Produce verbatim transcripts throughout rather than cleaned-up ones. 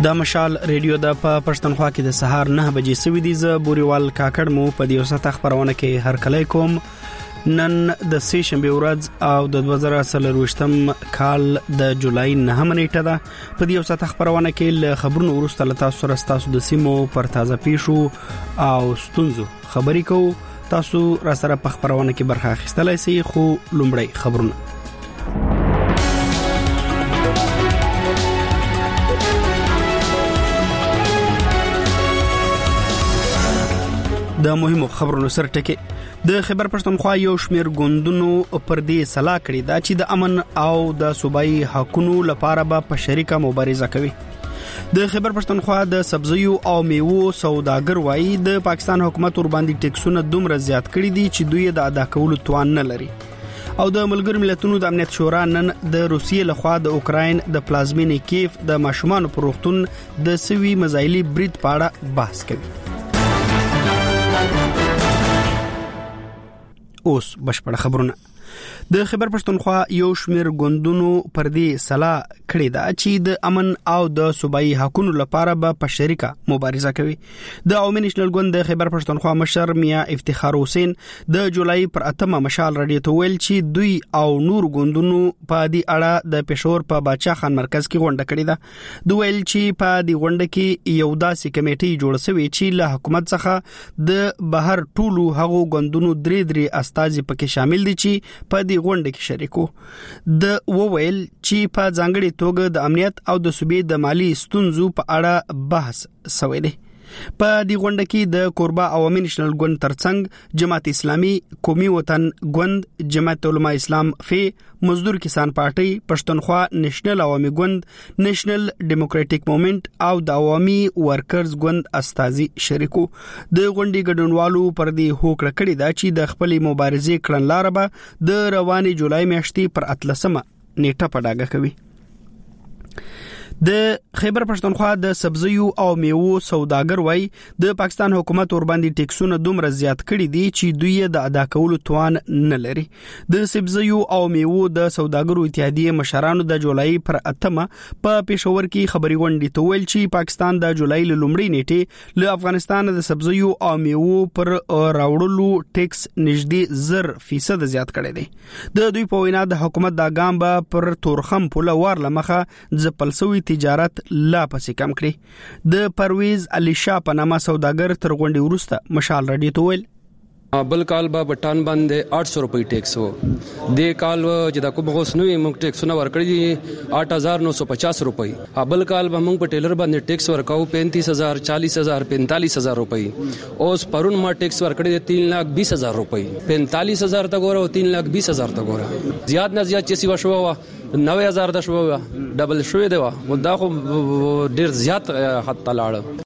د مشال ریډیو د په پښتونخوا کې د سهار نه بجې سوي دي. ز بوريوال کاکړ مو په دې وسه خبرونه کې هر کله کوم. نن د سې شنبه ورځ او د دوه زره څلرويشتم کال د جولای نهمه نیټه ده. په دې وسه خبرونه کې له خبرونو ورسته له تاسو سره تاسو د سیمو پر تازه پیښو او ستونزو خبرې کوو. تاسو را سره په خبرونه کې برخه اخیستلای شئ. خو لومړی خبرونه. د مهمو خبرونو سره ټکي د خیبر پښتونخوا یو شمیر ګوندونو پر دې صلاح کړې ده چې د امن او د صوبایي حقوقو لپاره به په شریکه مبارزه کوي. د خیبر پښتونخوا د سبزیو او میوو سوداګر وایي د پاکستان حکومت ور باندې ټیکسونه دومره زیات کړي دي چې دوی د ادا کولو توان نه لري. او د ملګرو ملتونو د امنیت شورا نن د روسیې لخوا د اوکراین د پلازمینې کیف د ماشومان پر وختون د سوي مزایلی برید په اړه بحث کوي. اوس بشپړ خبرونه. د خیبر پښتونخوا یو شمیر ګوندونو پر دې صلاح کړې ده چې د امن او د صوبایي حقوقو لپاره به په شریکه مبارزه کوي. د عوامي نېشنل ګوند د خیبر پښتونخوا مشر میا افتخار حسین د جولای پر اتمه مشال رادیو ته ویل چې دوی او نور ګوندونو په دې اړه د پېښور په باچا خان مرکز کې غونډه کړې ده. دوی ویل چې په دې غونډه کې یو داسې کمیټې جوړ شوې چې له حکومت څخه د بهر ټولو هغو ګوندونو درې درې استازي پکې شامل دي چې په دې غونډه کې شریکو. د وویل چې په ځانګړي توګه د امنیت او د صوبې د مالی ستونزو په اړه بحث شوی دی. په دې غونډه کې د کوربا عوامي نېشنل ګوند ترڅنګ جماعت اسلامي، قومي وطن ګوند، جماعت علماء اسلام فی، مزدور کسان پارټي، پښتونخوا نېشنل عوامي ګوند، نېشنل ډیموکراټک موومېنټ او د عوامي ورکرز ګوند استازي شریکو. د غونډې ګډونوالو پر دې هوکړه کړې ده چې د خپلې مبارزې کړنلاره به د روانې جولای میاشتې پر اتلسمه نیټه په ډاګه کوي. د خیبر پښتونخوا د سبزیو او میوو سوداګر وای د پاکستان حکومت ور باندې ټیکسونه دومره زیات کړي دي چې دوی د ادا کولو توان نه لري. د سبزیو او میوو د سوداګرو اتحادیه مشرانو د جولای پر اتمه په پېښور کې خبري غونډې ته ویل چې پاکستان د جولای لومړۍ نیټه له افغانستان د سبزیو او میوو پر راوړلو ټیکس نږدې زر فیصد زیات کړي دي. د دوی په وینا د حکومت د ګام به پر تورخم پوله ور لمخه ځپلسوي تجارت لا پسې کم کړي. د پرویز علي شاه په نامه سوداګر تر غونډې وروسته مشال رادیو ته ویل بل کال به بټان باندې آठ सौ روپۍ ټیکس وو. د کال چې دا کوم غوس نوې موږ ټیکسونه ورکړي دي आठ हज़ार नौ सौ पचास روپۍ. بل کال به موږ په ټیلر باندې ټیکس ورکاو पैंतीस हज़ार चालीस हज़ार पैंतालीस हज़ार روپۍ. اوس پرون ما ټیکس ورکړي دي तीन लाख बीस हज़ार روپۍ. पैंतालीस हज़ार ته ګوره او तीन लाख बीस हज़ार ته ګوره. زیات نه زیات چې سی وشو नब्बे हज़ार د شو ډبل شوې دی و دا خو ډیر زیات حد تلاړ.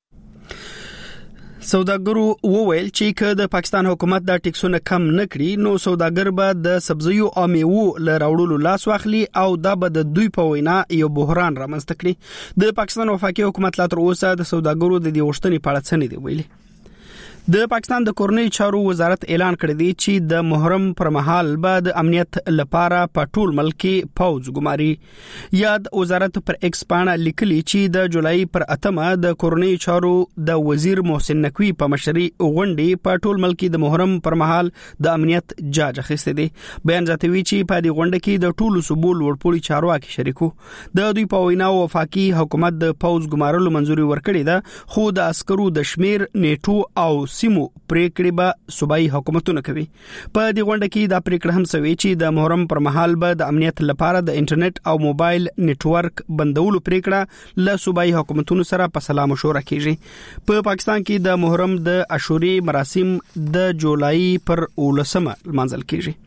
سوداګرو وویل چې که د پاکستان حکومت دا ټیکسونه کم نه کړي نو سوداګر به د سبزیو او میوو له راوړلو لاس واخلي او دا به د دوی په وینا یو بحران رامنځته کړي. د پاکستان وفاقي حکومت لا تر اوسه د سوداګرو د دې غوښتنې په اړه څه نه دی ویلي. د پاکستان د کورنۍ چارو وزارت اعلان کړی دی چې د محرم پر مهال به د امنیت لپاره په ټول ملک کې پوز ګماري. یاد وزارت پر ایکس باندې لیکلي چې د جولای پر اتمه د کورنۍ چارو د وزیر محسن نقوی په مشرۍ غونډې په ټول ملک کې د محرم پر مهال د امنیت جاج اخیسته دي. بیان زیاتوي چې په دې غونډه کې د ټولو صوبو لوړپوړي چارواکي شریکو. د دوی په وینا وفاقي حکومت د پوز ګمارلو منځوري ورکړې ده خو د عسکرو د شمیر نیټو او سیمو پریکړې به صوبایي حکومتونه کوي. په دې غونډه کې دا پریکړه هم شوې چې د محرم پر مهال به د امنیت لپاره د انټرنیټ او موبایل نتورک بندولو پریکړه له صوبایي حکومتونو سره په سلا مشوره کیږي. په پاکستان کې د محرم د عاشوري مراسم د جولای پر ولسمه لمانځل کیږي.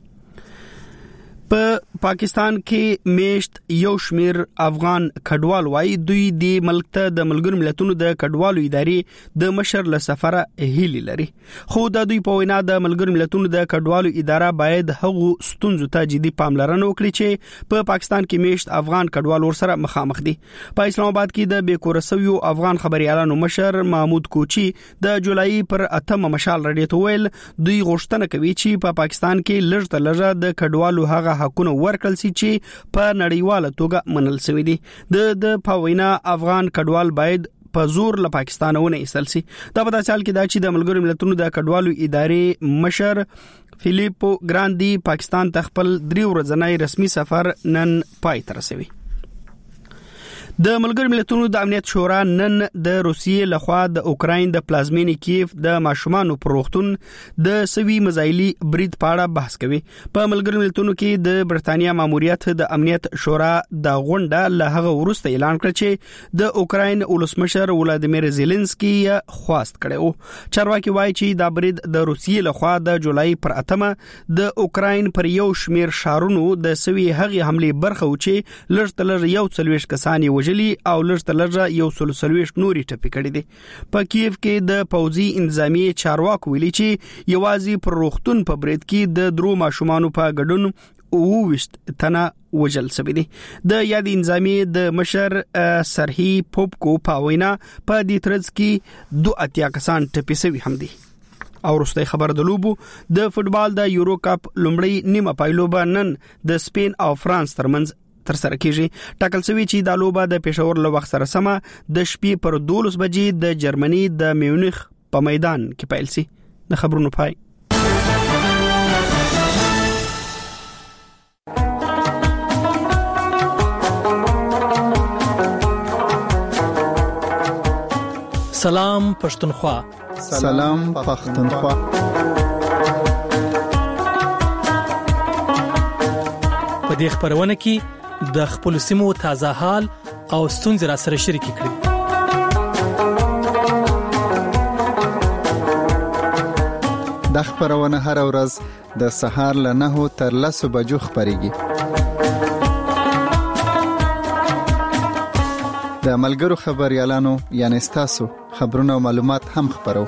په پاکستان کې میشت یو شمیر افغان کډوال وای دوی د ملک ته د ملګرو ملتونو د کډوالو ادارې د مشر له سفره هیلي لري. خو د دوی په وینا د ملګرو ملتونو د کډوالو اداره باید هغو ستونزو ته جدي پاملرنه وکړي چې په پاکستان کې میشت افغان کډوال ورسره مخامخ دي. په اسلام آباد کې د بیکورسویو افغان خبريالانو مشر محمود کوچی د جولای پر اتمه مشال رادیو ته ویل دوی غوښتنه کوي چې په پا پاکستان کې لږ تر لږه د کډوالو هغه حقونه ورکړل شي چې په نړیواله توګه منل شوی دي. د د پاوینا افغان کډوال باید په زور له پاکستانونه ایستل سي. دا په داسې حال کې دا چې د ملګرو ملتونو د کډوالو ادارې مشر فیلیپو ګراندي پاکستان ته خپل درې ورځنی رسمي سفر نن پای ته رسوي. د ملګرو ملتونو د امنیت شورا نن د روسیې لخوا د اوکراین د پلازمینې کیف د ماشومانو پر روغتون د سوي مزایلی برید په اړه بحث کوي. په ملګرو ملتونو کې د برتانیا ماموریت د امنیت شورا د غونډه له هغه وروسته اعلان کړ چې د اوکراین ولسمشر ولادیمیر زيلنسکي خواست کړو. چارواکي وایي چې دا برید د روسیې لخوا د جولای پر اتمه د اوکراین پر یو شمیر شهرونو د سوي هغه حمله برخه و چې لږ تر لږه یو څلويش کسان یې او لږ تر لږه یو سل سلويش نوري ټپي کړي دي. په کیف کې د پوځي انتظامی چارواکو ویلي چې یوازې پر روغتون په برید کې د درو ماشومانو په ګډون او وشت تنه وجل سوي دي. د یاد انتظامی د مشر سرهی پوپکو په وینا په دې ترڅ کې دوه اتیا کسان ټپي سوي هم دي. او وروستي خبر د لوبو د فوتبال د یورو کپ لومړی نیمه پایلوبه نن د سپین او فرانس ترمنځ تر سره کیږي. ټاکل شوی چې د لوبه د پېښور له وخت سره سمه د شپې پر دولس بجې د جرمني د میونخ په میدان کې پیل شي. د خبرونو پای. سلام پښتونخوا. سلام پښتونخوا. په دې خبرونه کې د خپل سیمو تازه حال او ستونزې را سره شریک کړي. د خبرونه هر ورځ د سهار له نهو تر لسو بجو خبريږي. د ملګرو خبريالانو یعنی تاسو خبرونه او معلومات هم خبرو.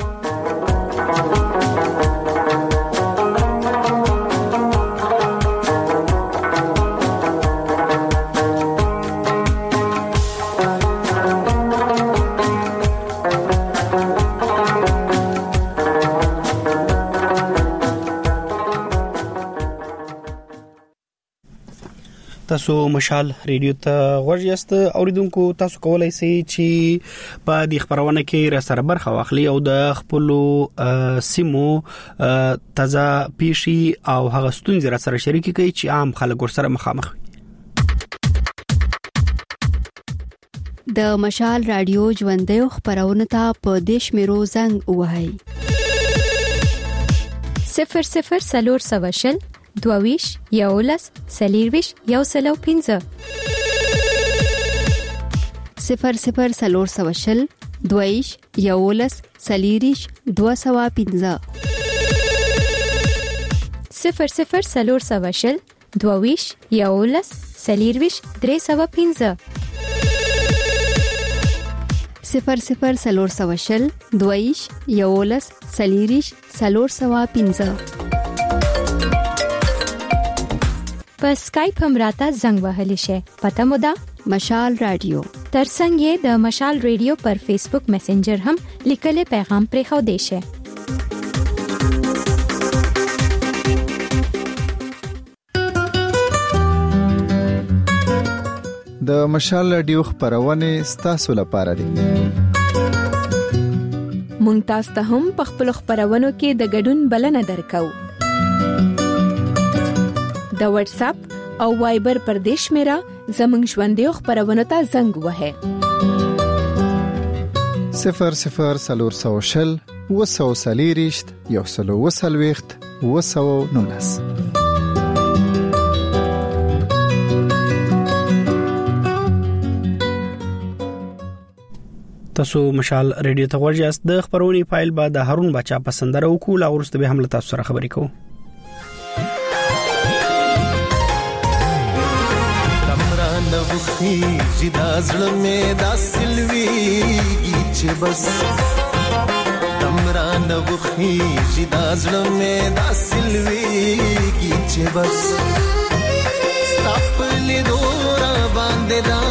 تاسو مشال ریډیو ته غوږ یاست. اوریدونکو تاسو کولای شئ چې په دې خبرونه کې را سره برخه واخلئ او د خپل سیمو تازه پیشي او هغه ستونزې را سره شریک کړئ چې عام خلک ورسره مخامخ وي. د مشال رادیو ژوندۍ خبرونه ته په دیش میرو زنګ وهاي صفر صفر سلور سواشل دوویش یولس سلیرویش یو سلو پینزه صفر صفر سلور سواشل دوویش یولس سلیریش دو سوا پینزه صفر صفر سلور سواشل دوویش یولس سلیرویش درې سوا پینزه صفر صفر سلور سواشل دوویش یولس سلیریش سلور سوا پینزه. په اسکایپ هم راته زنګ وهلی شي. پته مو ده مشال رادیو. ترڅنګ یې د مشال ریډیو پر فیسبوک میسنجر هم لیکلي پیغام پرې خو دی شي. د مشال رادیو خبرونه ستاسو لپاره دي. مونږ تاسو ته هم په خپل خبرونو کې د ګډون بلنه درکو. د واتس اپ او وایبر پر دیش میرا زمنګ ژوندۍ خبرونه ته زنګ وهه صفر صفر سلور سوشل وسو سلیریشت یو سلو وسلويخت وسو نولس. تاسو مشال ریډیو ته غوږ یاست. د خبرونې فایل به د هارون بچا پسندره وکول او ورسته به هم له تاسو سره خبرې کوو. نوخي جدا زړه مې دا سلويږي چې بس تمرا نوخي جدا زړه مې دا سلويږي چې بس خپل دورا باندې دا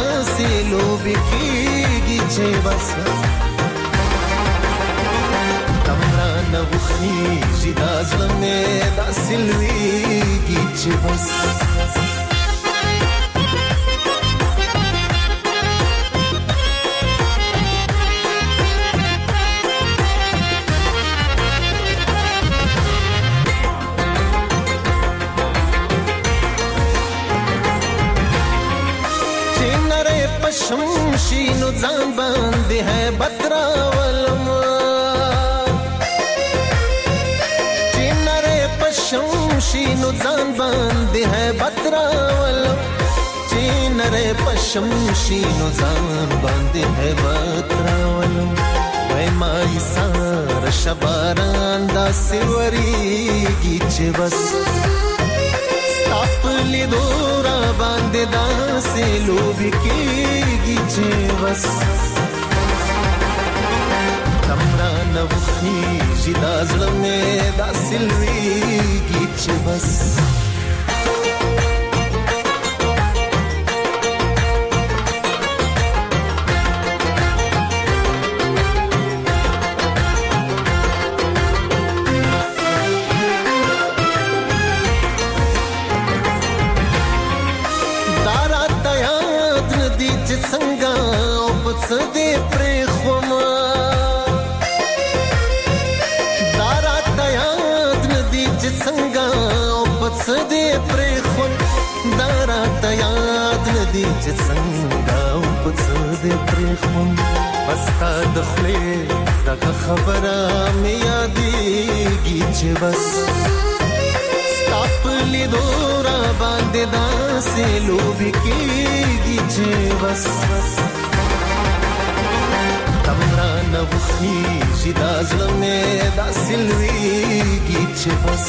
سلويږي چې بس تمرا نوخیږي دا زړه مې داسې لویږي چې بس شمشي نو ځان باندې ہے بترا ولم چینره پشمشي نو ځان باندې ہے بترا ولم چینره پشمشي نو ځان باندې ہے بترا ولم وای مای سار شباران دا سیوريږي چې بس خپل دورا باندې داسې لوبي کېږي چې بس تمرا نوخیږي دا زړه مې داسې لویږي چې بس سدې پرې خوما دارات یاد ندی چې څنګه او پس دې پرې خوم دارات یاد ندی چې څنګه او پس دې پرې خوم بس تا د خپل دغه خبره مې یادېږي چې بس خپل دورا باندې داسې لوبي کېږي چې بس تمرا نوخیږي دا زړه مې داسې لویږي چې بس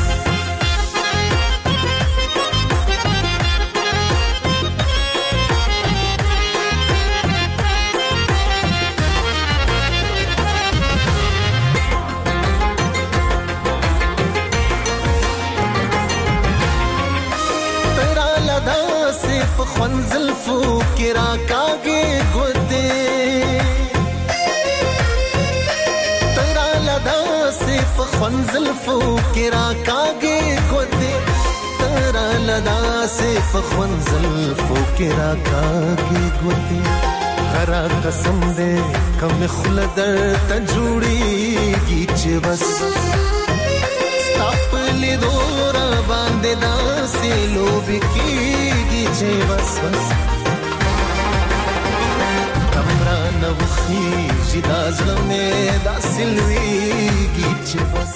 ترا لدا صرف خون زلفو کې راکاږي ګوتې خون زلفو کې راکاږي ګوتې ترا لدا صرف خون زلفو کې راکاږي ګوتې غرا قسم دې کم خلدر ته جوړيږي چې بس خپل دورا باندې داسې لوبي کېږي چې بس بس تمرا نوخیږي دا زړه مې داسې لویږي چې بس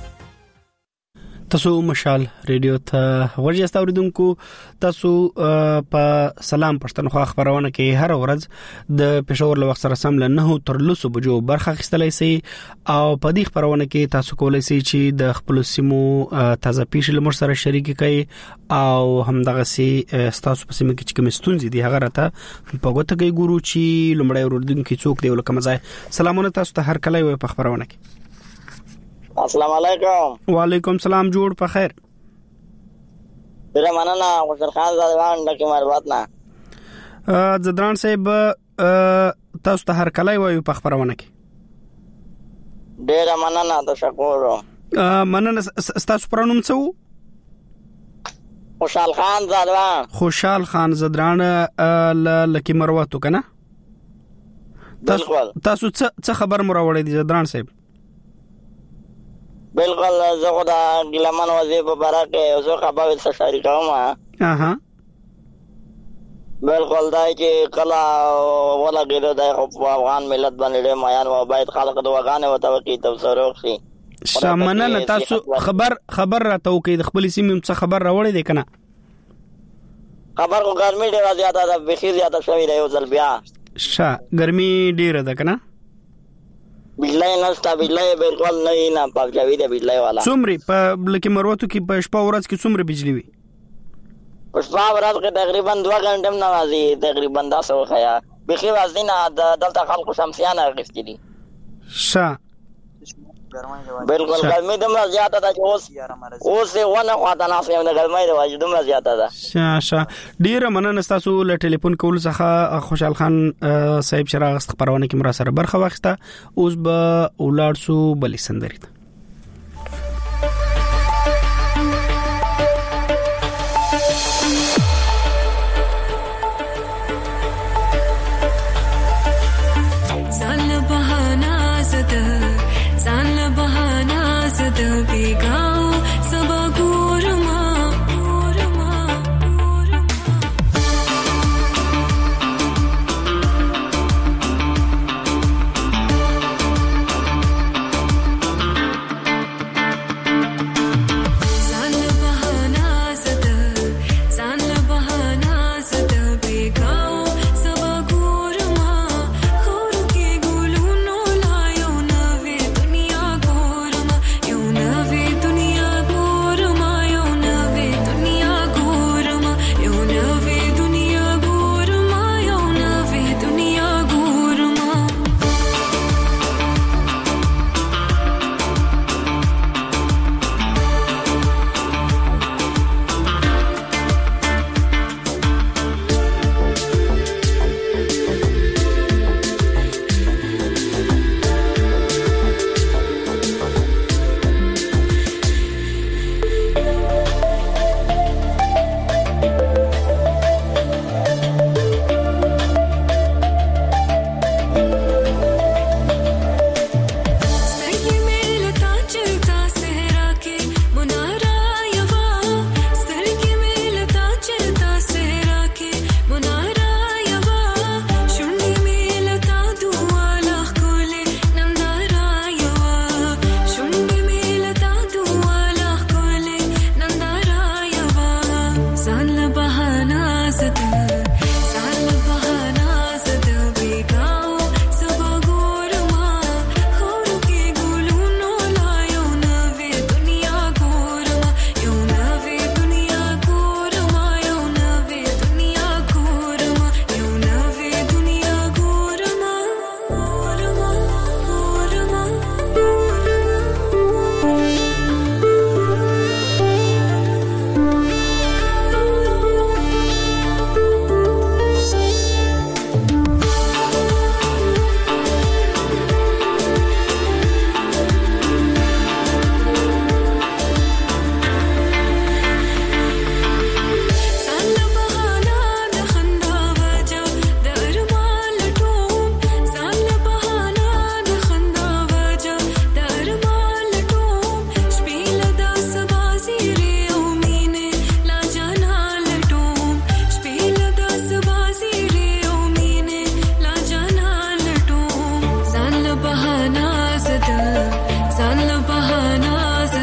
تاسو مشال ریډیو ته ورجسته اوریدونکو تاسو په سلام پښتونخوا خبرونه کې هر ورځ د پېښور له وخت سره سم له نه تر لسو بجو برخه اخیستلای شي او په دې خبرونه کې تاسو کولای شئ چې د خپل سیمو تازه پیښې لمر سره شریک کړئ او هم دغه سي تاسو په سیمه کې چې کوم ستونزې دي هغه راته په ګوته کې ګورو چې لمړی اوریدونکو څوک دی ولکه مزای سلامونه تاسو ته هر کله وي په خبرونه کې السلام علیکم وعلیکم سلام جوړ په خیر ډیره مننه خوشحال خان زدران دغه مربوط نه زدران صاحب تاسو ته هر کله وي په خبرونه کې ډیره مننه تشکر مننه تاسو پرونم څه خوشحال خان زدران خوشحال خان زدران لکی مرواتو کنه تاسو تاسو څه خبر مروړې دي زدران صاحب بالکل زه خو دا ګلمان وظیفه په برکه زه خبر سره شریک کوم اها بالکل دا چې کلا ولا ګیرو د افغان ملت باندې میان و باید خلق د وغانه وتوقي تفسیر وکړي شامنه تاسو خبر خبر راته وکي د خپل سیمې څخه خبر راوړی دی کنه خبر کو ګرمي ډیره زیاته ده بخیر زیاته شوی دی او ځل بیا شا ګرمي ډیره ده کنه بجلی نستا بجلی بالکل نه نه پاکوي دی بجلی والا څومره په لکه مروتو کې په شپه ورځ کې څومره بجلی وي په شپه ورځ کې تقریبا دوه غنټه نه راځي تقریبا دا څه وخیا بخیر وازینه دلته خلکو شمسیانه غفتي دي شا بالکل ګرمي دومره زیاته ده چې اوس اوس ونه خواته نه سم نه ګرمي ده واجب دومره زیاته ده شا شا ډیر مننه تاسو له ټلیفون کول څخه خوشحال خان صاحب شراغ خبرونه کې مرا سره برخه واخسته اوس به ولارسو بلې سندري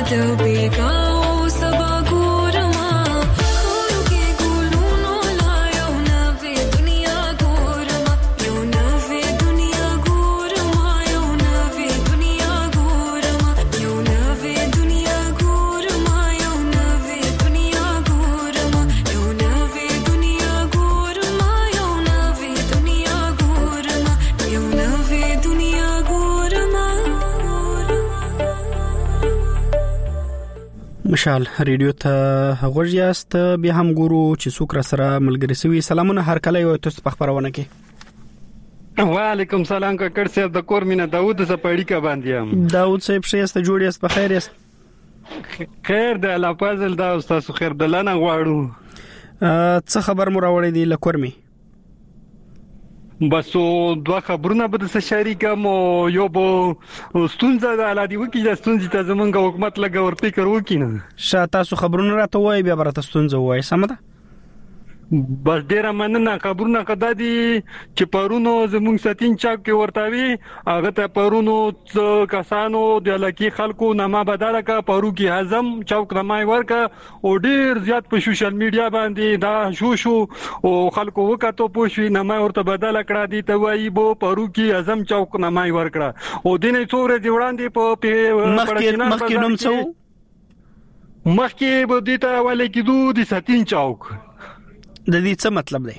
مشال ریډیو ته غوړیاست به هم ګورو چې څوک را سره ملګری سوي. سلامونه هر کله یو تاسو په خبرونه کې. وعلیکم سلام کاکړ صاحب د کور مینه داوود سپاړی کا باندې ام. داوود صاحب شېست جوړیاست په خیر یاست؟ خیر د الله فضل دا استاد خیر د لنه غواړو. څه خبر مو راوړی دی لکور می؟ بس دوه خبرونه به د شریکم یو به ستونزه د علادي وکي د ستونزې ته زمونږ حکومت لګ ور فکر وکینه. شاته تاسو خبرونه راته وای بیا برته ستونزه وای سم ده. بس ډیره مننه. خبرونه کدا دي چې پرونو زمونږ ساتین چاک کې ورتاوي هغه ته پرونو کسانو د لکی خلکو نامه بدله کا پرو کې اعظم چوک نامه ورکا او ډیر زیات په سوشل میډیا باندې دا شو شو او خلکو وکړو پوښوي نامه ورته بدله کړه دي ته وایي بو پرو کې اعظم چوک نامه ورکړه او دینه څوره دی وړاندې په مخکې مخکې نوم څو مخکې به دي ته ولې کېدو د ساتین چوک. د دې څه مطلب دی؟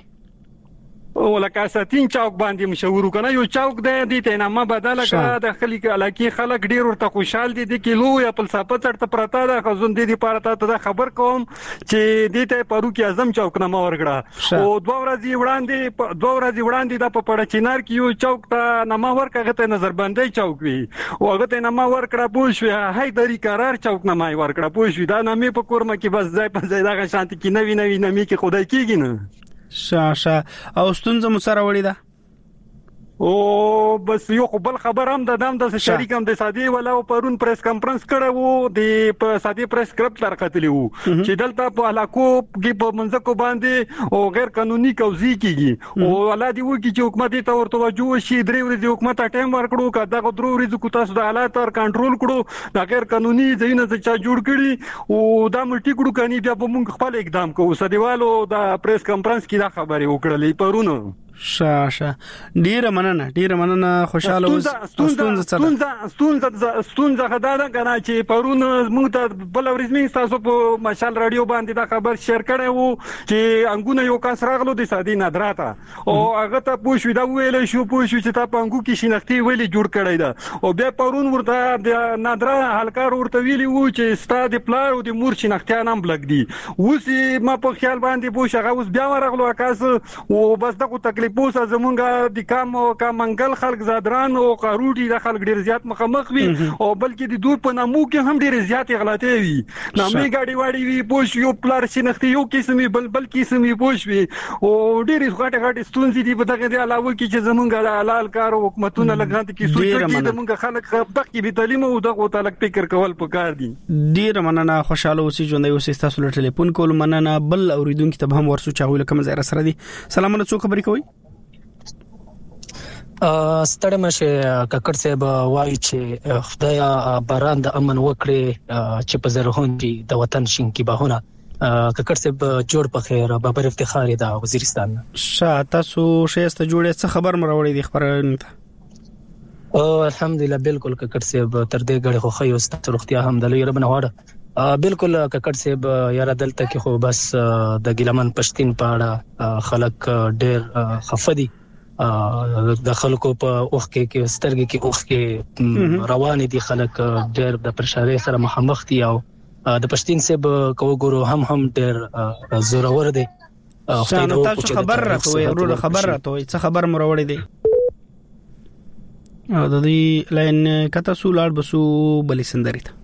ولکه ساتین چوک باندې مشهور کنه یو چوک دی د تینامه بدله کړه د خلک علاقې خلک ډیر ورته خوشحال دي د کیلو یا فلسفه چرته پرتا ده خزون دي د پاره ته خبر کوم چې د ته پرو کې اعظم چوک نامه ورګړه او دوه ورځې وړاندې دوه ورځې وړاندې د په پړچینار کې یو چوک ته نامه ورکړه ته نظر باندې چوک وی او هغه ته نامه ورکړه پوښوي هایدری قرار چوک نامه ورکړه پوښوي دا نامې په کورمه کې بس ځای په ځای دا شانتي کې نوی نوی نامې کې خدای کېږي نه. شاشه او ستونزه مو سره وړي ده او بس یو خپل خبر هم د دام د شریکم د سادي ولا پرون پریس کانفرنس کړو د په سادي پریس سکرپټ درکتلی وو چې دلته په علاقو کې په منځکو باندې او غیر قانوني کوزي کیږي او ولادي وو چې حکومت ته ورته توجه شي درې ورځې حکومت ټایم ورکړو کدا غو درو ورځې کو تاسو د حالات تر کنټرول کړو د غیر قانوني ځینې څه جوړ کړي او دا ملټي کړو کني بیا به موږ خپل اقدام کوو. ساديوالو د پریس کانفرنس کې دا خبرې وکړلې پرونو. شاشه ډیره مننه ډیره مننه خوشاله اوس. ستونزه ستونزه ستونزه ستونزه غداده کنه چې پرون موږ ته بل ورځ موږ تاسو په مشال رادیو باندې دا خبر شیر کړی وو چې انګونه یو کس راغلو د سادي نادراته او هغه ته پوښوي دا ویل شو پوښوي چې تا په انګو کې شناختي ویلي جوړ کړی دا او بیا پرون ورته د نادرا حلقار ورته ویلی وو چې ستاد پلار او د مور شناختيان هم بلګ دي اوس ما په خیال باندې پوښ هغه اوس بیا ورغلو اکاس او بس دغه تکلیف پوسه زمونږه د کام او کمنګل خلک زادران او قاروټي د خلک ډیر زیات مخامخ وي او بلکې د دوی په نامو کې هم ډیر زیات غلطي وي. نامې ګاډي واړي وي پوش یو پلار شنختي یو قسمي بل بل قسمي پوش وي او ډیر غټه غټه ستونزې دي په دغه دی علاوه کې چې زمونږه د حلال کار او حکومتونه لګانت کې سوچ کوي زمونږه خلک خپل کې تعلیم او دغه تعلق فکر کول پکار دي. ډیر مننه خوشاله اوسې ژوند یو سیستاسو له ټلیفون کول مننه بل اوریدونکو ته هم ورسو چاوي لکه مزه سره دي. سلامونه څو خبرې کوي؟ ستړی مشه کاکړ صاحب وایي چې خدایا باران د امن وکړي چې په زرهون دي د وطن شینکی باهونه. کاکړ صاحب جوړ په خیر بابر افتخار دا وزیرستان شاه تاسو شېست جوړه څه خبر مروړي دي خبرونه ته؟ او الحمدلله بالکل کاکړ صاحب تر دې غړي خو خو ست روختیا هم د لوی ربنه واړه بالکل کاکړ صاحب یاره دلته کې خو بس د ګلمن پښتين پاړه خلک ډېر خفدي د خلکو په اوخ کې کې سترګې کې اوخ کې روان دي خلک ډېر د پرشارې سره مخامخ دي او د پښتين صاحب کو ګورو هم هم ډېر زورور دي. شانو تاسو خبر راته ورور خبر راته څه خبر مروړي دي او د دې لاین کته سولار بسو بلی سندري ته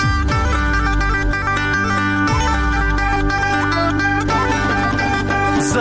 ز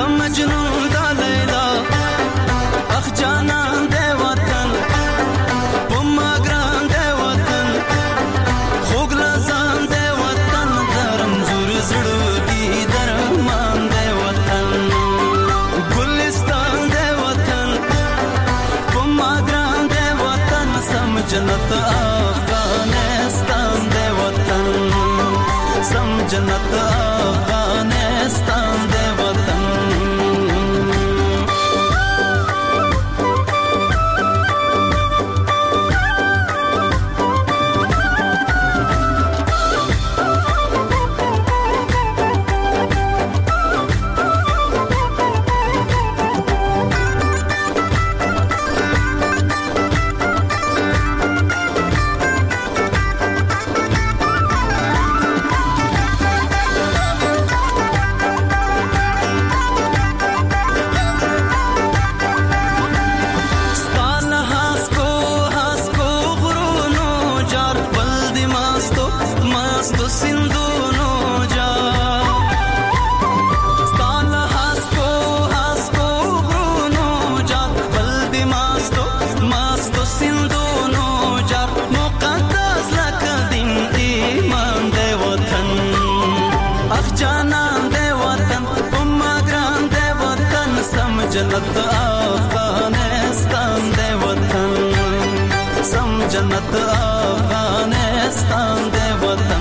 جنت افغانستان دی وطن سم جنت افغانستان دی وطن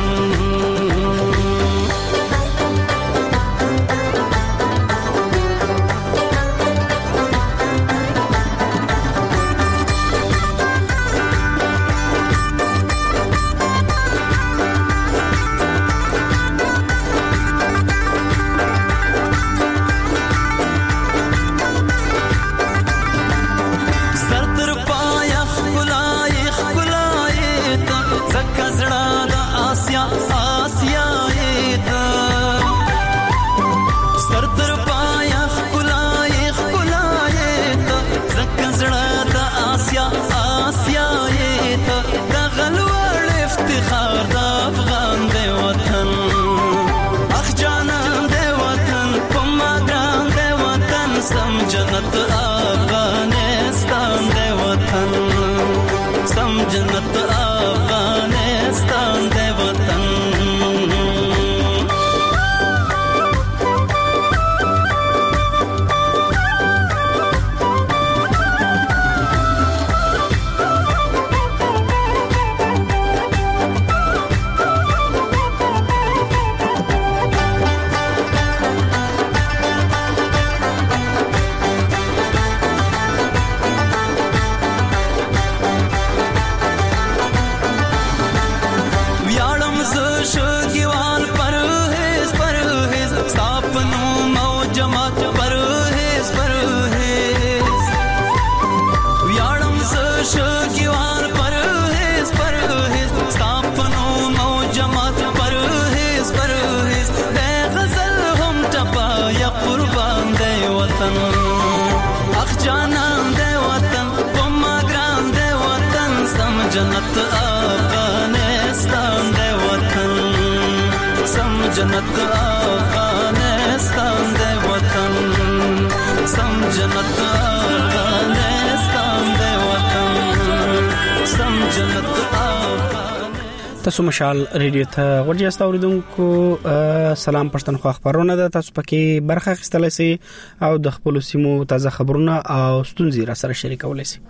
جنت افغانستان دی وطن سم جنت افغانستان دی وطن جنت افغانستان دی وطن سم جنت افغانستان دی وطن سم جنت افغانستان دی وطن سم جنت تاسو مشال ریډیو ته ورجاست اوریدونکو سلام پښتونخوا خبرونه ده تاسو پکې برخه اخیستلای شئ او د خپل سیمو تازه خبرونه او ستونزې را سره شریکولای شئ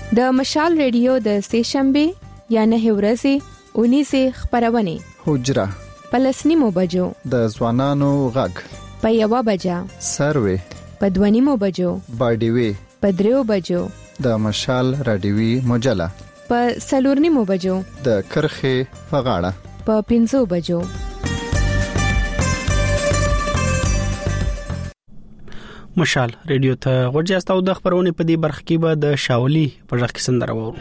د مشال ریډیو د سهشنبه یا نه ورځې اونیسه خبرونه حجره پلسنیمو بجو د ځوانانو غږ په یو بجا سروي په دوانیمو بجو باډیوي په دریو بجو د مشال رادیوي مجله په سلورنیمو بجو د کرخه فغاړه په پنځو بجو. مشال ریډیو ته ورجاستاو د خبرونه په دې برخه کې به د شاولي په ځخ کې سندره وورو.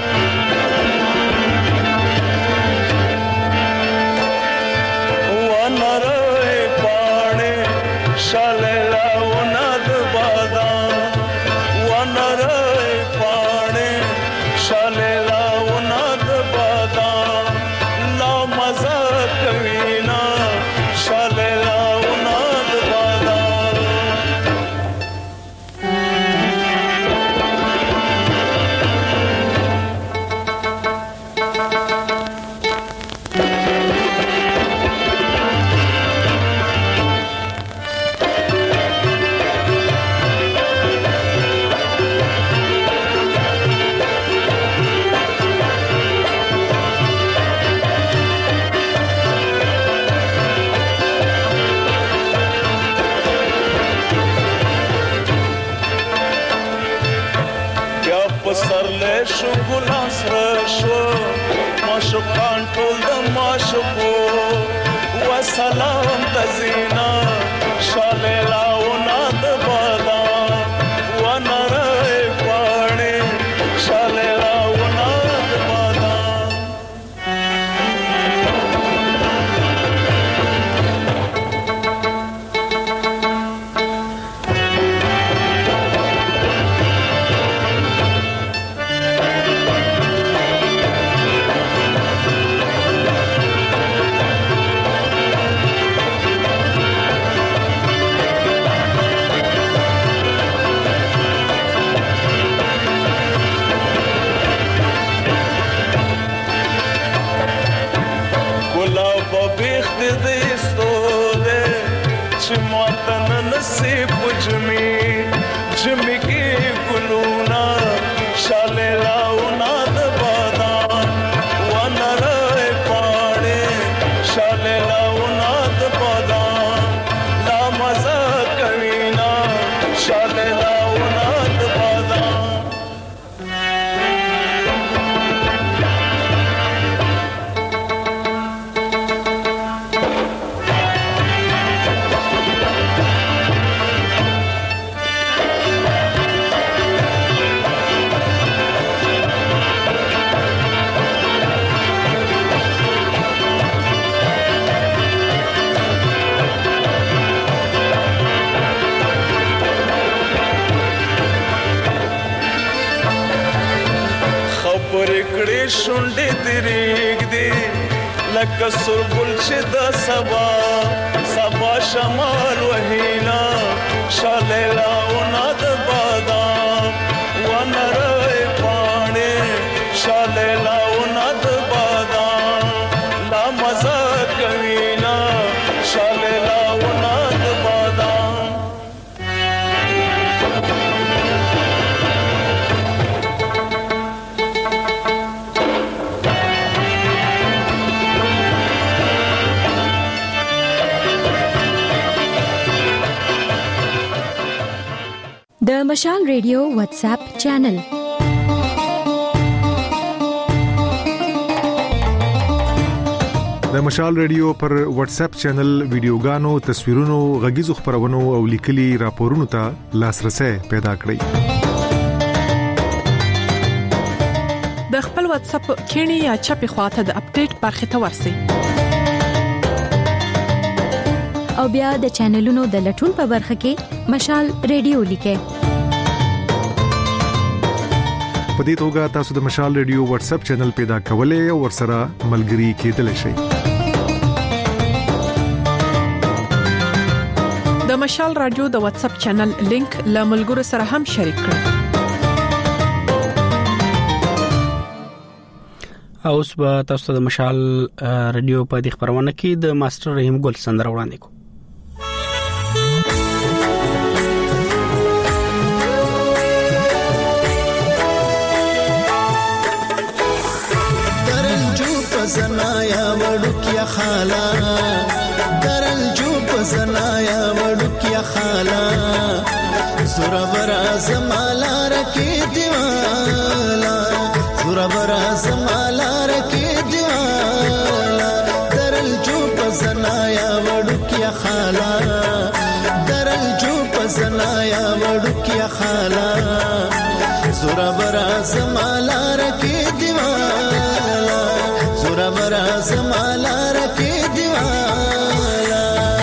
سلام تزینا شالیلا وناد بادا ونرای پاڑی شالیلا وناد بادا نصیب جمی جمی کی گلونا شالیلا وناد بادا ونرای پاڑی شالیلا وناد بادا لا مزا کوینا شالیلا وناد بادا شونډې تریګ دی لکه سربل چې د سبا سبا شمال وهینا شالیلا وناد بادا ونرای پاڼې شالیلا وناد بادا لا مزا کوینا شالیلا وناد بادا د مشال ریډیو واتس اپ چینل د مشال ریډیو پر واتس اپ چینل ویډیوګانو تصویرونو غږیزو خبرونو او لیکلي راپورونو ته لاسرسي پیدا کړئ. د خپل واتس اپ کینی یا چپی خواته د اپډیټ برخه ته ورسئ او بیا د چینلونو د لټون په برخه کې مشال ریډیو لیکئ. په دې توګه تاسو د مشال ریډیو واتس اپ چینل پیدا کولای او ورسره ملګري کېدلی شئ. د مشال رادیو د واتس اپ چینل لینک له ملګرو سره هم شریک کړئ. اوس به تاسو د مشال رادیو په دې خبرونه کې د ماستر رحیم ګل سندره وړاندې کوم. وړوکیا خالا درل جو پسنایا وړوکیا خالا زورا برا زمالا رکی دیوالا زورا برا زمالا رکی دیوالا درل جو پسنایا وړوکیا خالا درل جو پسنایا وړوکیا خالا زورا برا زمالا رکی دیوالا زورا برا زمالا رکی دیوالا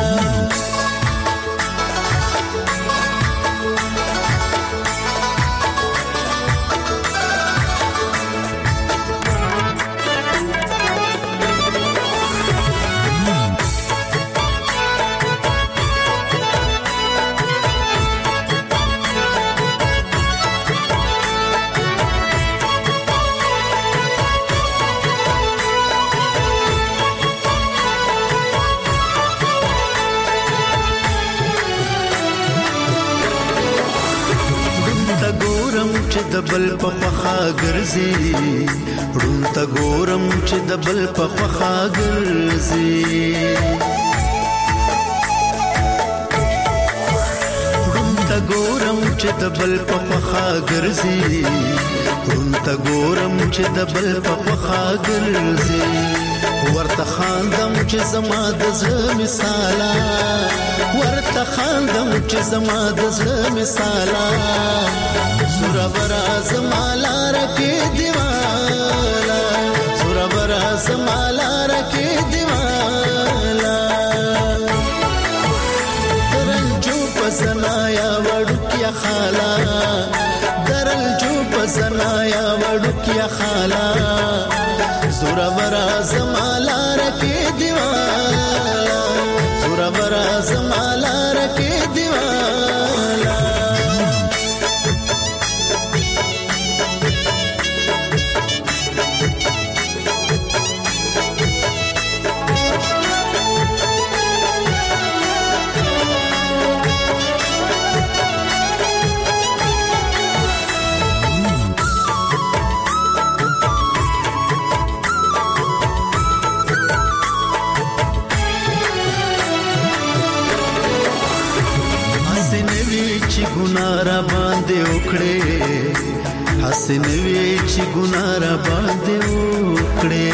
دبل په خوا ګرځي ړون ته ګورم چې دبل په خوا ګرځي ړون ته ګورم چې دبل په خوا ګرځي ړون ته ګورم چې دبل په خوا ګرځي ورته خاندم چې زما د زړه مثالا ورته خاندم چې زما د زړه مثالا زورا برا زمالا رکی دیوالا زورا برا زمالا رکی دیوالا درل جو پسنایا وړوکیا خالا درل جو پسنایا وړوکیا خالا زورا برا زمالا رکی دیوالا زورا برا زمالا رکی دیوالا ګنارا باندې وکړې حسن وی چې ګنارا باندې وکړې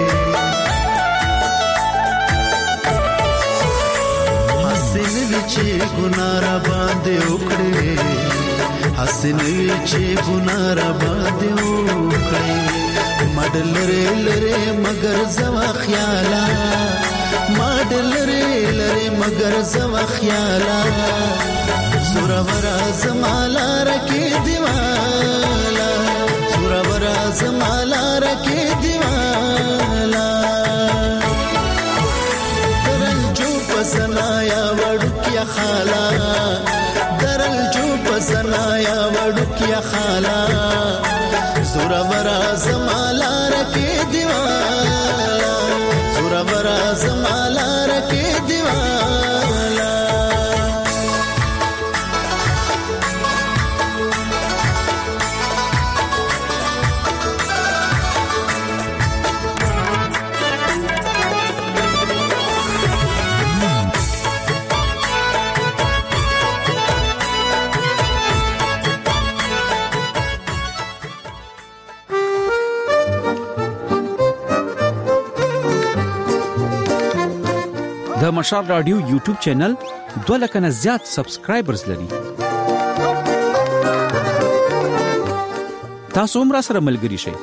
حسن وی چې ګنارا باندې وکړې حسن وی چې ګنارا باندې وکړې مډل لري لري مگر زما خیالا مډل لري لري مگر زما خیالا زورا برا زمالا رکی دیوالا زورا برا زمالا رکی دیوالا درل جو پسنایا وړوکیا خالا درل جو پسنایا وړوکیا خالا زورا برا زمالا رکی دیوالا زورا برا زمالا رکی دیوالا د مشال رادیو یوټیوب چینل دوه لک نه زیات سبسکرایبرز لري. تاسو هم را سره ملګري شئ.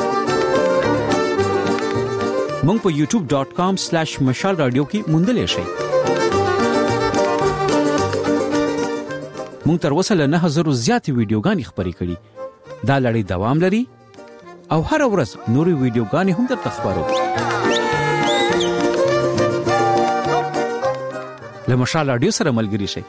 مونږ په یوټیوب ډاٹ کام سلیش مشال رادیو کې موندلې شئ. مونږ تر اوسه له نه هزار زیات ویډیوګانې خبرې کړې. دا لړۍ دوام لري او هر ورځ نورې ویډیوګانې هم درته خبرو. له مشال رادیو سره ملګري شئ.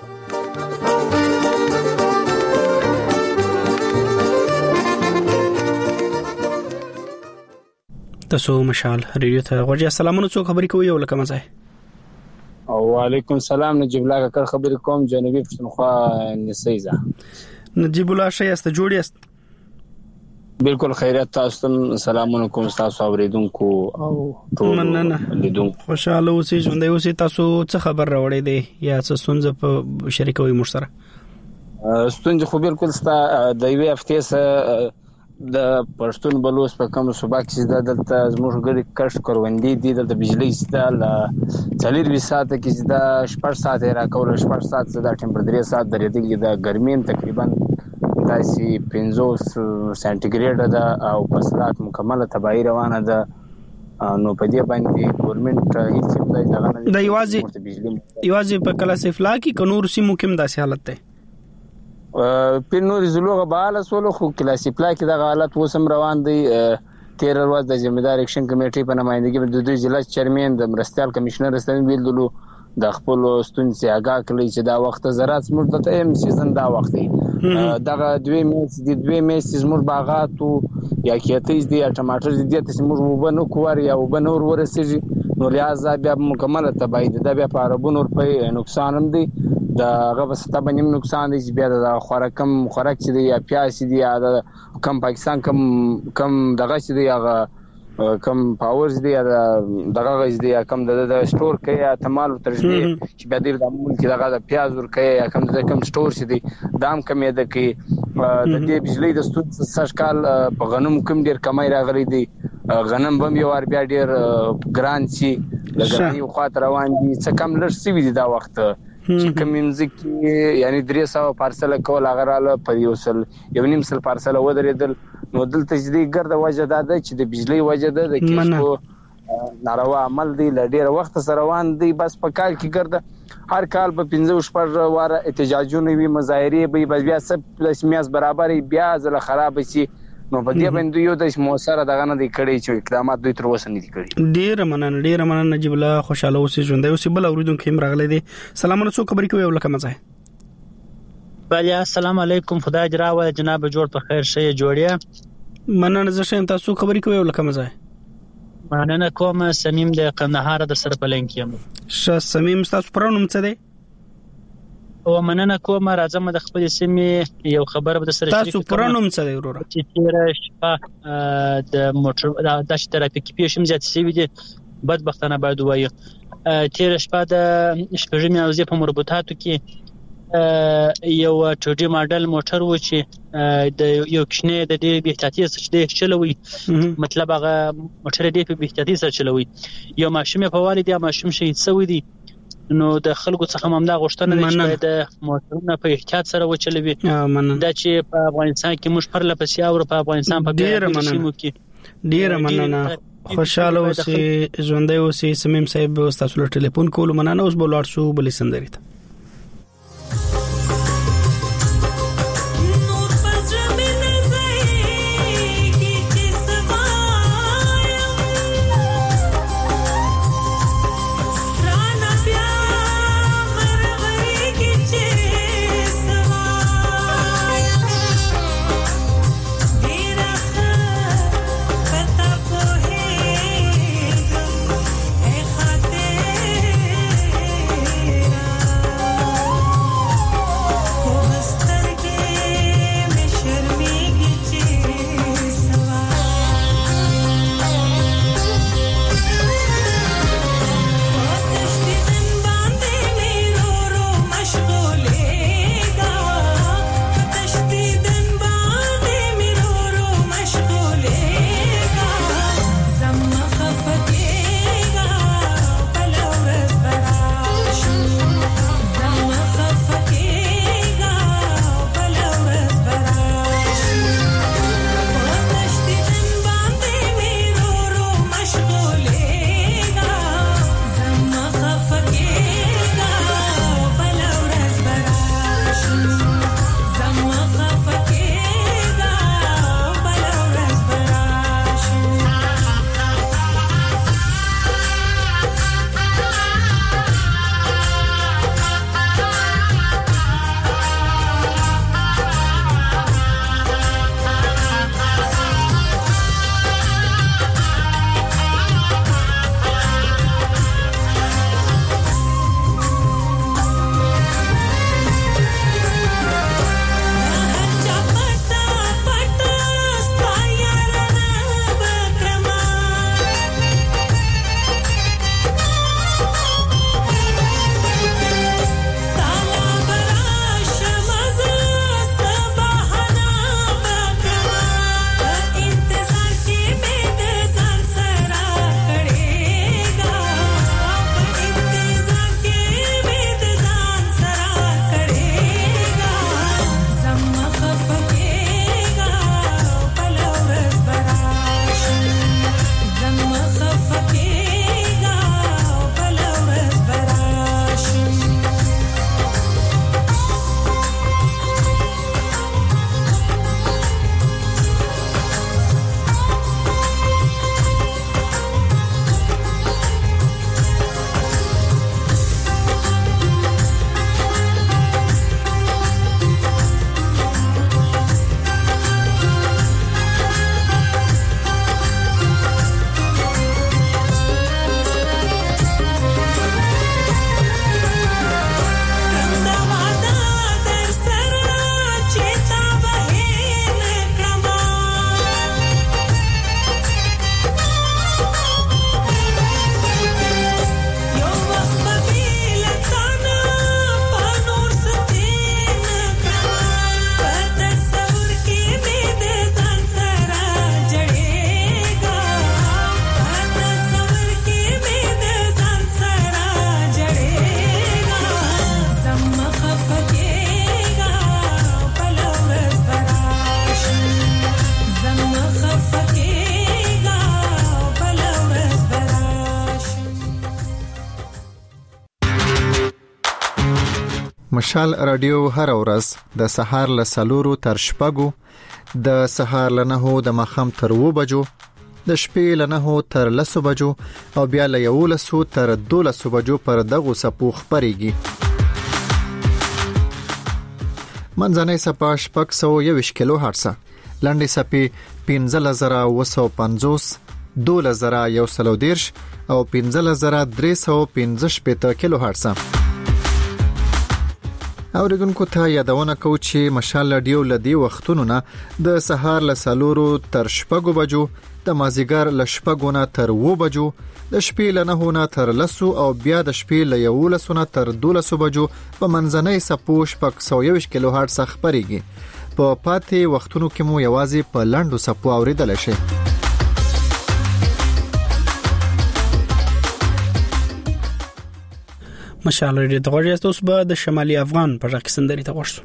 تاسو مشال رادیو ته ورجه سلامونه څو خبرې کوي یو لکه مزه. وعلیکم السلام نجیب الله کاکر خبرې کوم جنوبي پښتونخوا نسیزه. نجیب الله شې است جوړی است. بالکل خیریت. تاسو ته سلامونه کوم تاسو اوریدونکو او ټول لیدونکو. خوشاله اوسئ ژوندۍ اوسئ. تاسو څه خبر راوړی دی یا څه ستونزه په شریکوي موږ سره؟ ستونزه خو بالکل ستا د یوې هفتې سره د پښتون بلوچ په کوم صوبه کې د دلته زموږ ګډ کښ کروندې دي د بجلی ستل څلور وی ساعت کې د شپږ ساعت را کول شپږ ساعت د ټمپریچر ساعت درېدل د ګرمین تقریبا داسي پنځوس سانتیګریډ ده او فصلات مکمله تباہی روانه ده. نو په دې باندې ګورنمنت هیڅ څه نه د یوازې یوازې په کلاس افلا کې کنور سیمو کې داسې حالت ده. په نور زلوغه بالا سولو خو کلاس افلا کې د حالت وسم روان دي. تیر ورځ د جمعیدار اکشن کمیټې په نمائندګۍ د دوی ضلع چیرمن د مرستيال کمشنر استن ویلدلو د خپل ستونزې آگاه کړی چې دا وخت زراعت زموږ د ایم سیزن دا وخت دی. دغه دوی میس د دوی میس زموږ باغات یا کېتیز دي یا ټماټر دي چې موږ وبنو کوار یا وبنور ورسېږي نو لہذا بیا مکمله تباہی ده. بیا په عربونو په نقصان هم دي دا غو ستا باندې نقصان دي چې بیا د خوراکم خوراک چې دی یا پیاس دي یا د کم پاکستان کم کم دغه چې دی هغه کم پاورز دی یا دغه غز دی یا کم د سٹور کې یا تمال ترجمه چې بیا د ملک دغه د پیاز ور کې یا کم د کم سٹور شي دی دام کمې ده کې د دې بجلی د ستون سرکال په غنم کوم ډیر کمای راغلي دي. غنم بم یو ور بیا ډیر ګران شي لګراني خو خاطر روان دي څه کم لږ سی وي دا وخت چې کمینځ کې یعنی درې سو پارسل کول اغراله په یو سل یو نیم سل پارسل و درېدل. نو دلته چې ګرځه وجه ده چې د بجلی وجه ده د کیسو ناروا عمل دی لډیر وخت سره روان دی. بس په کال کې ګرځه هر کال په پنځه شپږ واره احتجاجونه وي مظاهره به بس بیا سب پلس میاس برابر بیا زله خراب شي. نو په دې باندې یو د موثره دغه نه دی کړی چې اقدامات دوی تر اوسه نه دي کړی. ډیر مننه ډیر مننه نجیب الله. خوشاله اوسئ ژوندۍ اوسئ. بل اوریدونکو هم راغلي دي. سلامونه څو خبرې کوي ولکه مزه. بله السلام علیکم. خدای دې راوړي جناب جوړ په خیر شي جوړیا. مننه زه شم تاسو خبرې کوي ولکه مزه. مننه کوم. سمیم د قندهار د سر په لینک یم. ش سمیم تاسو پرونم څه دی؟ او مننه کوم. راځم د خپل سیمې یو خبر به سره شریک. تاسو پرونم څه دی وروره؟ چې تیر شپه د موټر د داش ترافیکي پیښې زیات شوي دي بدبختانه باید وایو. تیر شپه د شپږمې اوزې په مربوطاتو کې یو ټوډي ماډل موټر و چې د یو کښنه د دې به احتیاطي سره چلوي مطلب هغه موټر دې په احتیاطي سره چلوي. یو ماشوم په والي دی ماشوم شهید شوی دی. نو د خلکو څخه ممدا غوښتنه ده چې د موټرونو په احتیاط سره وچلوي. دا چې په افغانستان کې موږ پر لپسیا او په افغانستان په ډیر مننه ډیر مننه. خوشاله اوسئ ژوندۍ اوسئ. سمیم صاحب تاسو له ټلیفون کول مننه. اوس بل ورسو بل سندري ته. مشال رادیو هر ورځ د سهار له سلورو تر شپږو، د سهار له نهو د ماښام تر اوو بجو، د شپې له نهو تر لسو بجو او بیا له یولسو تر دولسو بجو پر دغو څپو خپرېږي. منځنۍ څپه شپږ سوه یوویشت کیلو هرټزه، لنډې څپې پنځلس زره اوه سوه پنځوس، دولس زره یو سل او دېرش او پنځلس زره درې سوه پنځه شپېته کیلو هرټزه. اوریدونکو ته یادونه کوو چې مشال رادیو لدی وختونو نه د سهار له سلورو تر شپږو بجو، د مازیګر له شپږو نه تر اوو بجو، د شپې له نهو نه تر لسو او بیا د شپې له یولسو نه تر دولسو بجو په منځنۍ څپو شپږ سوه یوویشت کیلو هرټز خپرېږي. په پاتې وختونو کې مو یوازې په لنډو څپو اوریدلی شئ. مشال رادیو ته غوږ یاست. اوس به د شمالي افغان په ژغ کې سندرې ته غوږ شو.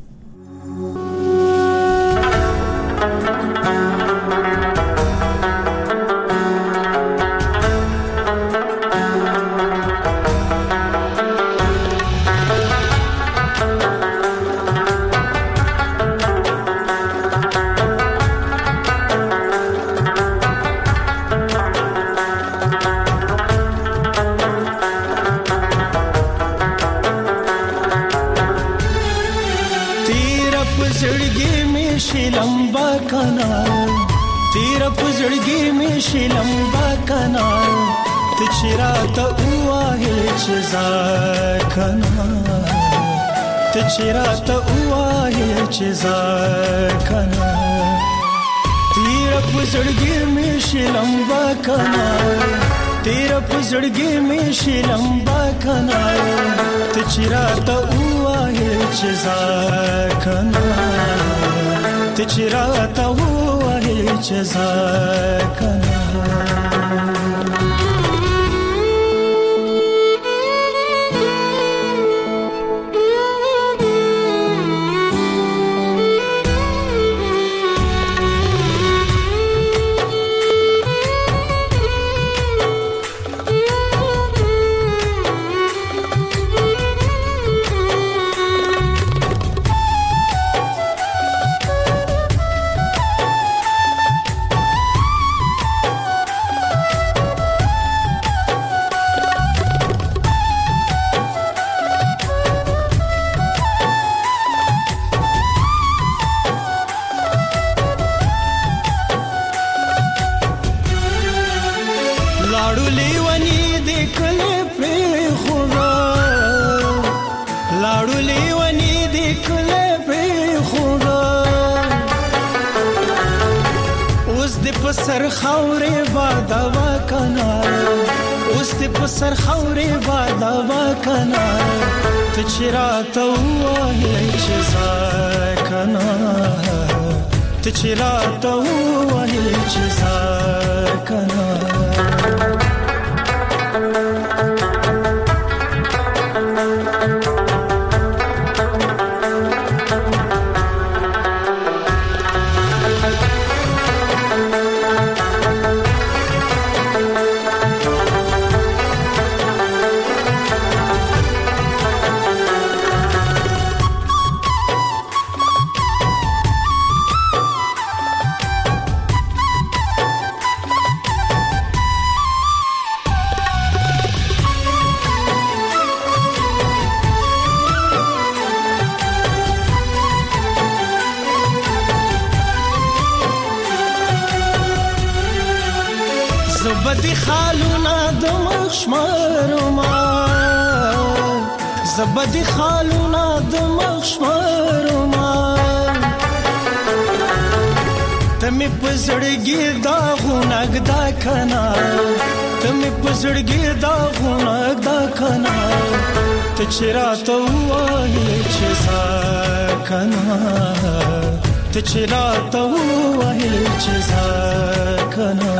زړګي مې شي لمبا کنا ته چیرته وایې چې ځکنا ته چیرته وایې چې ځکنا تیر په زړګي مې شي لمبا کنا تیر په زړګي مې شي لمبا کنا ته چیرته وایې چې ځکنا ته چیرته وایې چې ځکنا سر خورې بادوا کنا اوس دې په سر خورې بادوا کنا ته چیرته وایې چې ځکنا ته چیرته وایې چې ځکنا زبدي خالونا د مخشمرما زبدي خالونا د مخشمرما تمه پزړګي دا غونګ دا کنا تمه پزړګي دا غونګ دا کنا ته چیرته وایې چې ځکنا ته چیرته وایې چې ځکنا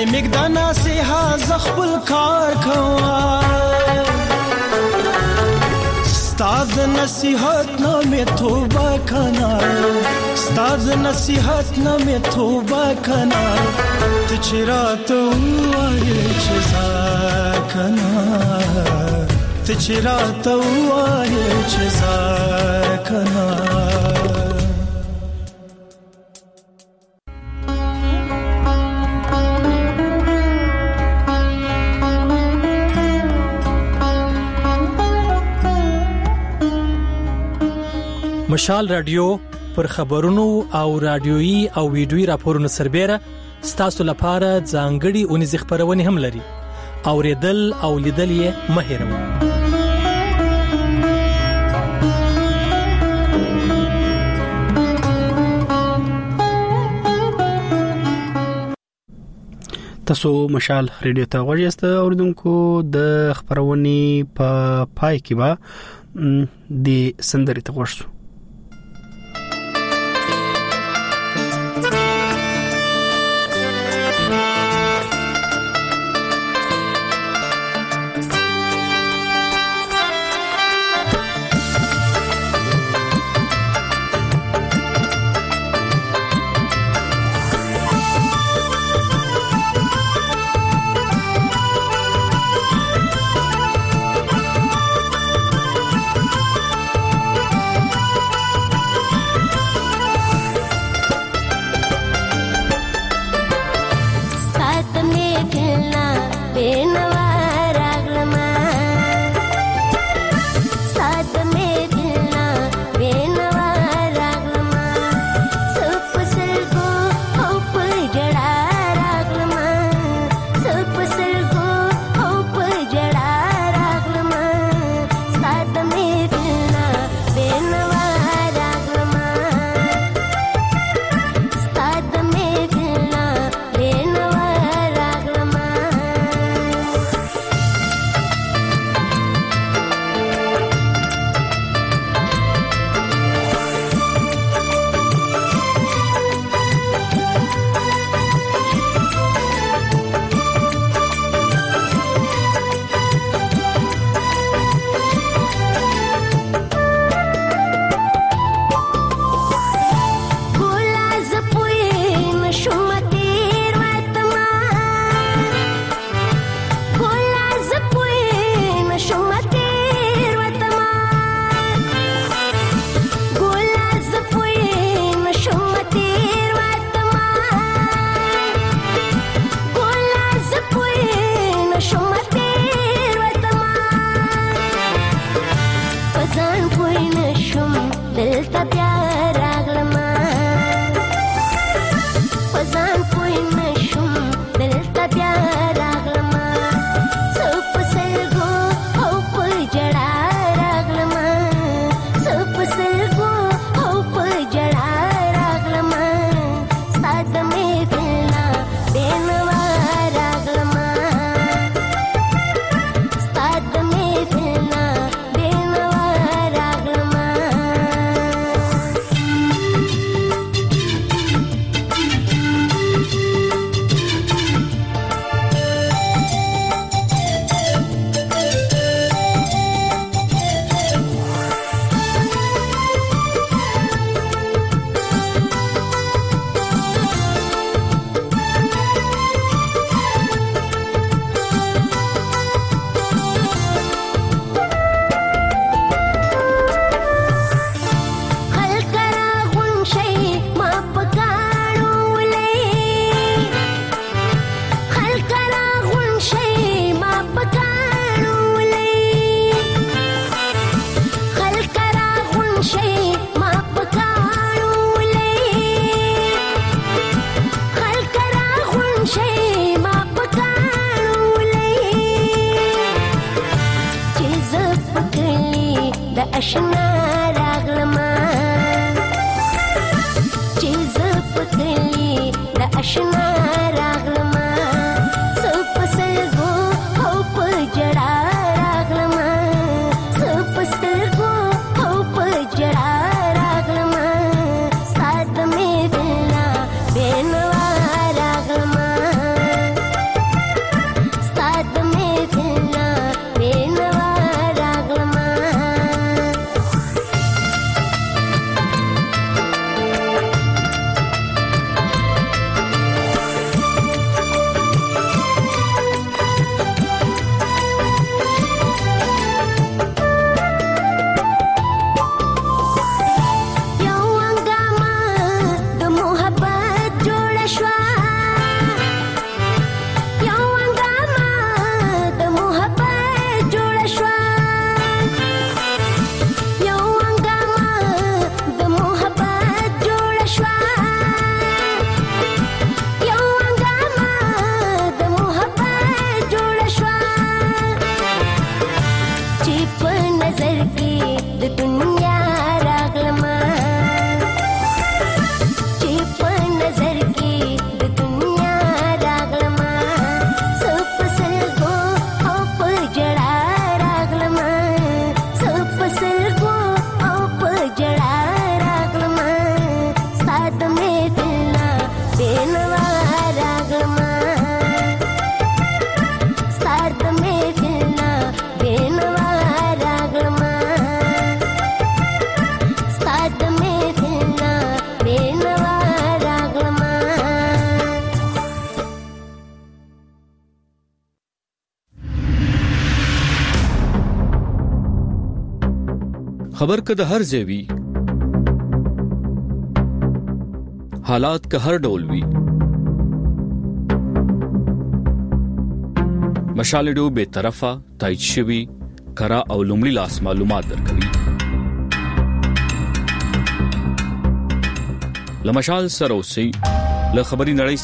مګدانا سه زخبل کار کوا ستاد نصیحت نامه توبه کنا ستاد نصیحت نامه توبه کنا ته چرات وای چزا کنا ته چرات وای چزا کنا مشال رادیو پر خبرونو او رادیويي او ویډیويي راپورونو سربېره ستاسو لپاره ځانګړي اونیز خبرونه هم لري اوریدل او لیدل یې مه هېروئ تاسو مشال ریډیو ته غوښتل اوریدونکو د خبرونې په پای کې به د سندرې ته غوښتو اشنا راغلما چیز پکلی د اشنا راغلما سپ سلګو او په جړا راغلما سپ سلګو او په جړا راغلما سات می دلنا بینوا راغلما خبر که د هر ځای حالات که هر ډول وي مشال رادیو به طرفه تایید شوی کرا او لومړی لاس معلومات درکوي لمشال سره اوسئ له خبري نړۍ